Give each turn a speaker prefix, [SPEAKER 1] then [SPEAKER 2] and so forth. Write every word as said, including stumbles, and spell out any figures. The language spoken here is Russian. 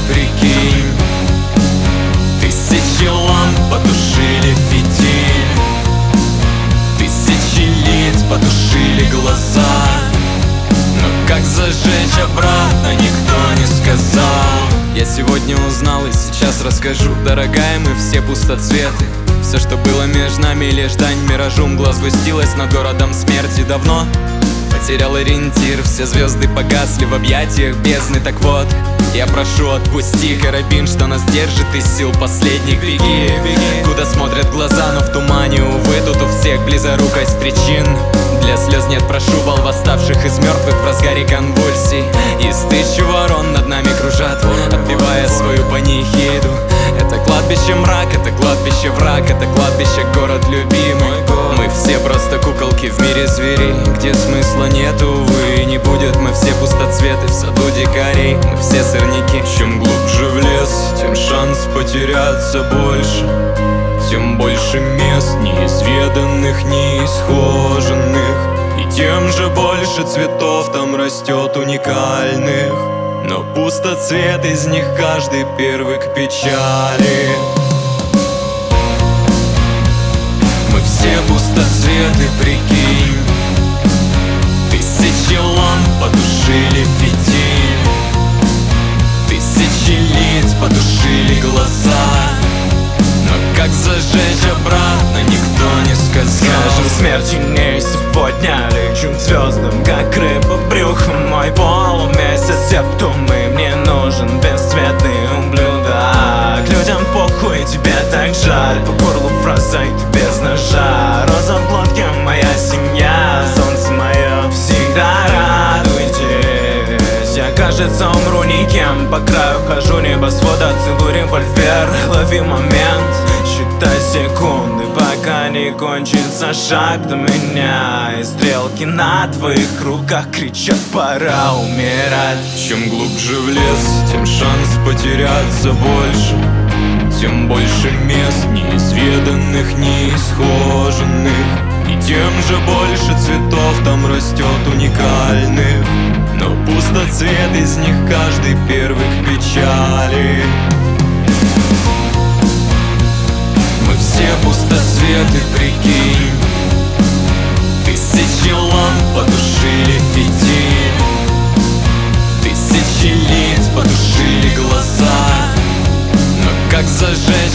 [SPEAKER 1] прикинь. Тысячи ламп потушили фитиль, тысячи лиц потушили глаза, но как зажечь обратно, никто не сказал. Я сегодня узнал и сейчас расскажу. Дорогая, мы все пустоцветы. Все, что было между нами, лишь дань миражу. Мгла сгустилась над городом смерти. Давно потерял ориентир, все звезды погасли в объятиях бездны. Так вот, я прошу, отпусти карабин, что нас держит из сил последних. Беги, беги, куда смотрят глаза, но в тумане, увы, тут у всех близорукость причин. Для слез нет, прошу, волн восставших из мертвых в разгаре конвульсий. Из тысячи ворон над нами кружат, отбивая свою панихиду. Это кладбище мрак, это кладбище враг, это кладбище город любимый. Мы все просто куколки в мире зверей, где смысла нет, увы, не будет. Мы все пустоцветы в саду дикарей, мы все сорняки. Чем глубже в лес, тем шанс потеряться больше, тем больше мест неизведанных, неисхоженных, и тем же больше цветов там растет уникальных. Но пустоцвет из них каждый первый к печали. Мы все пустоцветы, прикинь. Тысячи ламп потушили фитиль, тысячи лиц потушили глаза, но как зажечь обратно, никто не сказал.
[SPEAKER 2] Скажем, смерти не сегодня, лечу к звездам, как рыба брюхом. Мой полумесяц, септумы, мне нужен бесцветный ублюдок. Людям похуй, тебе так жаль, по горлу фраза и ты без ножа. Роза в глотке, моя семья, солнце мое, всегда радуйтесь. Я, кажется, умру никем, по краю хожу небосвода, целую револьвер, лови момент, считай секунды, пока не кончится шаг до меня. И стрелки на твоих руках кричат: пора умирать.
[SPEAKER 1] Чем глубже в лес, тем шанс потеряться больше, тем больше мест неизведанных, неисхоженных, и тем же больше цветов там растет уникальных. Но пустоцвет из них каждый первый к печали. Мы все пустоцветы, прикинь. Тысячи ламп потушили фитиль, тысячи лиц потушили глаза, но как зажечь